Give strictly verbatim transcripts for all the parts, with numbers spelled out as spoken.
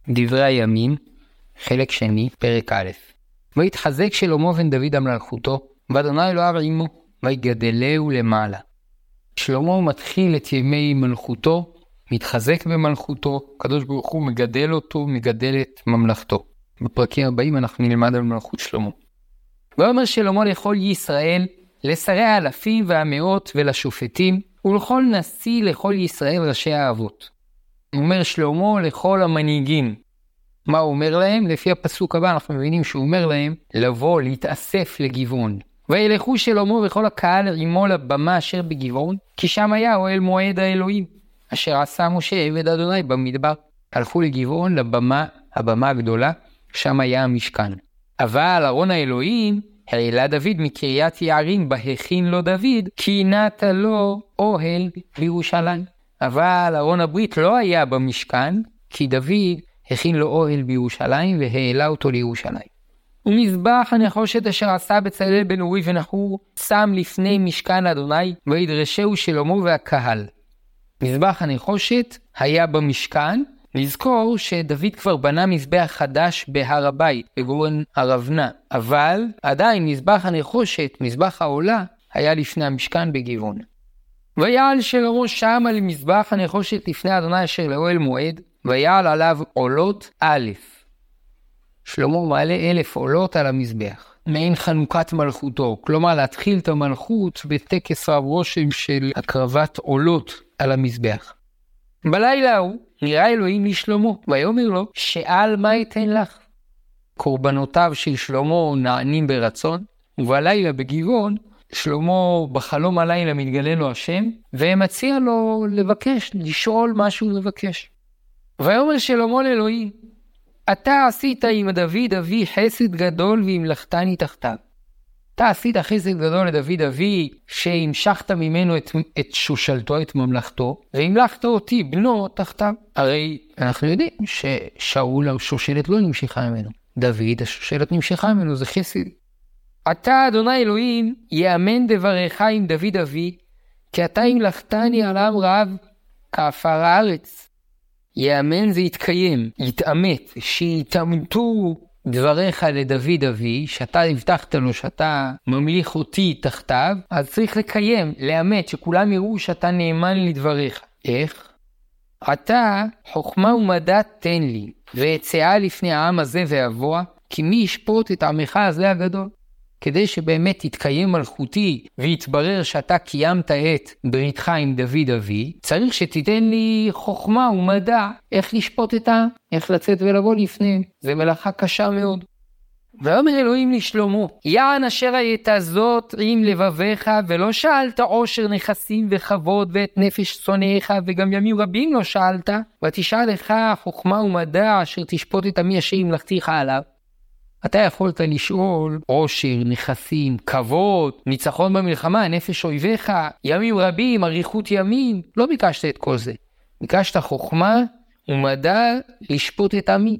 דברי הימים, חלק שני, פרק א'. והתחזק שלמה בן דוד המלכותו, ואדוני אלוהיו עמו, ויגדלהו למעלה. שלמה מתחיל את ימי מלכותו, מתחזק במלכותו, הקדוש ברוך הוא מגדל אותו, מגדל את ממלכתו. בפרקים הבאים אנחנו נלמד על מלכות שלמה. ואומר שלמה לכל ישראל, לשרי האלפים והמאות ולשופטים, ולכל נשיא לכל ישראל ראשי האבות. אומר שלמה לכל המנהיגים. מה הוא אומר להם? לפי הפסוק הבא אנחנו מבינים שהוא אומר להם לבוא, להתאסף לגבעון. וילכו שלמה וכל הקהל עמו לבמה אשר בגבעון, כי שם היה אוהל מועד האלוהים, אשר עשה משה עבד אדוני במדבר. הלכו לגבעון, לבמה, הבמה הגדולה, שם היה המשכן. אבל ארון האלוהים העלה דוד מקריית יערים, בהכין לו דוד, כי נטע לו אוהל בירושלים. אבל ארון הברית לא היה במשכן, כי דוד הכין לו אוהל בירושלים והעלה אותו לירושלים. ומזבח הנחושת אשר עשה בצלאל בן אורי ונחור, שם לפני משכן אדוני, וידרשהו שלמה והקהל. מזבח הנחושת היה במשכן. נזכור שדוד כבר בנה מזבח חדש בהר הבית, בגורן הרבנה, אבל עדיין מזבח הנחושת, מזבח העולה, היה לפני המשכן בגבעון. ויעל שלמה שם על מזבח הנחושת לפני אדוני אשר לאוהל מועד, ויעל עליו עולות א'. שלמה מעלה אלף עולות על המזבח, מעין חנוכת מלכותו, כלומר להתחיל את המלכות בטקס רב רושם של הקרבת עולות על המזבח. בלילה הוא נראה אלוהים לשלמה, ויאמר לו, שאל מה אתן לך? קורבנותיו של שלמה נענים ברצון, ובלילה בגבעון, שלמה בחלום הלילה מתגלה לו השם, ומציע לו לבקש, לשאול מה שהוא מבקש. ויאמר שלמה לאלוהים, אתה עשית עם דוד אבי חסד גדול והמלכתני תחתיו. אתה עשית חסד גדול לדוד אבי, שהמשכת ממנו את, את שושלתו, את ממלכתו, והמלכת אותי, בנו, תחתיו. הרי אנחנו יודעים ששאול השושלת לא נמשכה ממנו. דוד, השושלת נמשכה ממנו, זה חסד. אתה, אדוני אלוהים, יאמן דבריך עם דוד אבי, כי אתה המלכתני על עם רב כעפר הארץ. יאמן זה יתקיים, יתאמת, שיתאמתו דבריך לדוד אבי, שאתה הבטחת לו שאתה ממליך אותי תחתיו, אז צריך לקיים, לאמת, שכולם יראו שאתה נאמן לדבריך. איך? אתה חוכמה ומדע תן לי, והצעה לפני העם הזה ואבוע, כי מי ישפוט את עמך הזה הגדול? כדי שבאמת תתקיים מלכותי ויתברר שאתה קיימת את בריתך עם דוד אבי, צריך שתיתן לי חוכמה ומדע איך לשפוט את העם, איך לצאת ולבוא לפניהם. זה מלאכה קשה מאוד. ואומר אלוהים לשלמה, יען אשר היית זאת עם לבביך, ולא שאלת עושר נכסים וכבוד ואת נפש שונאיך, וגם ימים רבים לא שאלת, ותשאל לך חוכמה ומדע אשר תשפוט את עמי אשר המלכתיך עליו. אתה יכולת לשאול עושר, נכסים, כבוד, ניצחון במלחמה, נפש אויביך, ימים רבים, אריכות ימים. לא ביקשת את כל זה. ביקשת חוכמה ומדע לשפוט את עמי.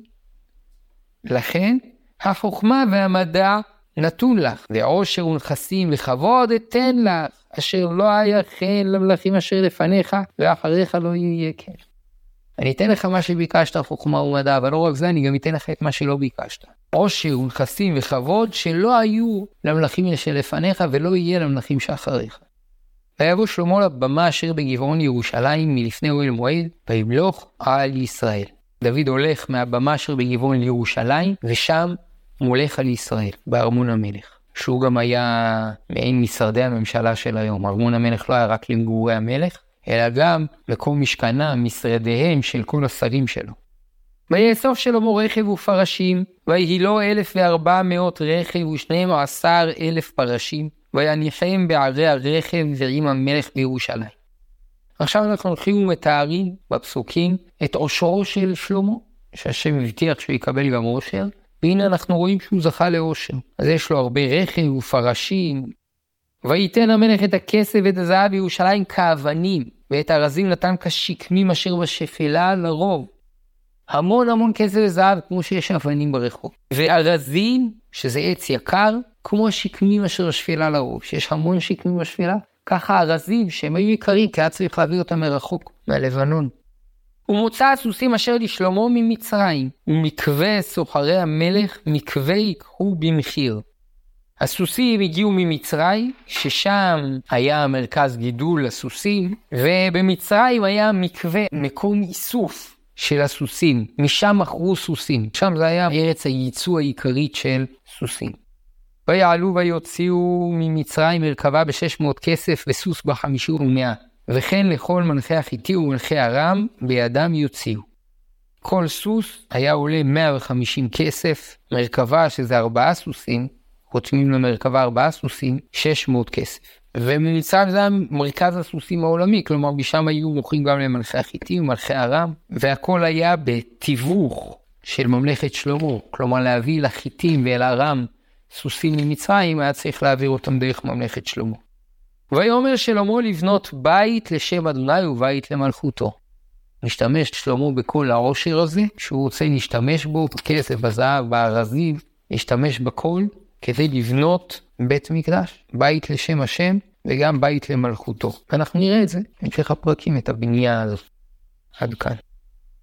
לכן, החוכמה והמדע נתון לך, ועושר ונכסים וכבוד אתן לך, אשר לא היה כן למלכים אשר לפניך, ואחריך לא יהיה כן. אני אתן לך מה שביקשת, חוכמה ומדע, אבל לא רק זה, אני גם אתן לך את מה שלא ביקשת. עושר ונכסים וכבוד שלא היו למלכים שלפניך ולא יהיה למלכים שאחריך. ויבוא שלמה לבמה אשר בגבעון ירושלים מלפני אוהל מועד, וימלוך על ישראל. דוד הולך מהבמה אשר בגבעון לירושלים, ושם מולך על ישראל, בארמון המלך. שהוא גם היה מעין משרדי הממשלה של היום. ארמון המלך לא היה רק למגורי המלך, אלא גם מקום משכנם, משרדיהם של כל השרים שלו. ויאסוף שלמה רכב ופרשים, ויהי לו אלף וארבע מאות רכב ושניהם עשר אלף פרשים, ויניחם בערי הרכב ועם המלך בירושלים. עכשיו אנחנו הולכים ומתארים בפסוקים את עושרו של שלמה, שהשם הבטיח שהוא יקבל גם עושר, והנה אנחנו רואים שהוא זכה לעושר. אז יש לו הרבה רכב ופרשים. ויתן המלך את הכסף ואת הזהב בירושלים כאבנים, ואת הרזים נתן כשקמים אשר בשפלה לרוב. המון המון כסף וזהב כמו שיש אבנים ברחוב. והרזים, שזה עץ יקר, כמו השקמים אשר השפלה לרוב. שיש המון שקמים בשפלה, ככה הרזים שהם היו יקרים, כי היה צריך להביא אותם מרחוק, מהלבנון. ומוצא הסוסים אשר לשלמה ממצרים, ומקווה סוחרי המלך מקווה ייקחו במחיר. הסוסים הגיעו ממצרים, ששם היה מרכז גידול לסוסים, ובמצרים היה מקווה, מקום איסוף של הסוסים. משם מכרו סוסים. שם זה היה ארץ הייצוא העיקרית של סוסים. ויעלו ויוציאו ממצרים מרכבה בשש מאות כסף וסוס בחמישים ומאה. וכן לכל מלכי החיתי ומלכי ארם בידם יוציאו. כל סוס היה עולה מאה וחמישים כסף, מרכבה שזה ארבעה סוסים, חותמים למרכבה ארבעה סוסים, שש מאות כסף. וממצרים זה מרכז הסוסים העולמי, כלומר בשם היו מוכרים גם למלכי החיתי ומלכי ארם, והכל היה בתיווך של ממלכת שלמה, כלומר להביא לחיתים ואל ארם סוסים ממצרים, היה צריך להעביר אותם דרך ממלכת שלמה. ויאמר שלמה לבנות בית לשם אדוני ובית למלכותו. משתמש שלמה בכל העושר הזה, שהוא רוצה להשתמש בו, בכסף, בזהב, בארזים, להשתמש בכל, כדי לבנות בית מקדש, בית לשם השם, וגם בית למלכותו. ואנחנו נראה את זה, בהמשך הפרקים, את הבנייה הזאת. עד כאן.